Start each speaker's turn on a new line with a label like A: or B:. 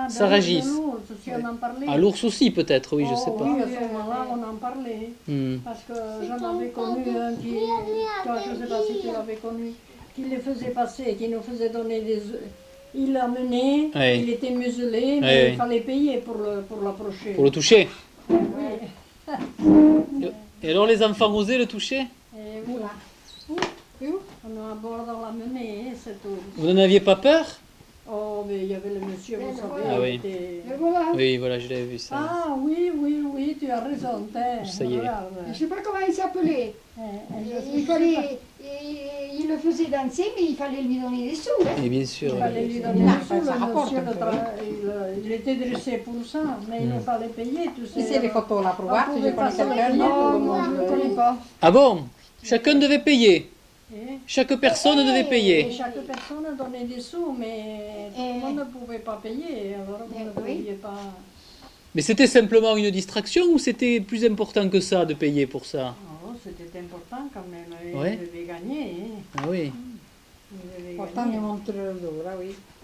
A: Ça Régis.
B: l'ours, si on en parlait.
A: Ah, l'ours aussi peut-être, oui, je sais pas.
B: Oui, à ce moment-là, on en parlait. Parce que j'en avais connu un qui, toi, je ne sais pas si tu l'avais connu, qui les faisait passer, qui nous faisait donner des œufs. Il l'amenait,
A: Oui.
B: il était muselé, mais il fallait payer pour l'approcher.
A: Pour le toucher.
B: Oui.
A: Et alors les enfants osaient le toucher?
B: Et voilà. On a abordé l'amener, cet ours.
A: Vous n'en aviez pas peur?
B: Oh, mais il y avait le monsieur, vous savez,
A: Ah oui.
B: il était...
C: Mais voilà.
A: Oui, voilà, je l'avais vu ça.
B: Ah oui, tu as raison.
A: Ça y est.
B: Regarde.
C: Je ne sais pas comment il s'appelait. Il le faisait danser, mais il fallait lui donner des sous. Hein.
A: Et bien sûr.
B: Il fallait lui donner des sous, le monsieur, il était dressé pour ça, mais il fallait payer, tu sais.
D: C'est les photos là pour voir si je connais quelqu'un.
B: Non,
C: Non, je ne le connais pas.
A: Ah bon? Chacun devait payer.
B: Et
A: Chaque personne devait payer.
B: chaque personne donnait des sous, mais tout le monde ne pouvait pas payer, alors vous ne pouviez pas...
A: Mais c'était simplement une distraction ou c'était plus important que ça de payer pour ça?
B: Oh, c'était important quand même, il
A: Ouais.
B: devait gagner. Hein.
A: Ah oui.
B: Il devait
D: Pourtant,
B: gagner.
D: il montre le dos, là, oui.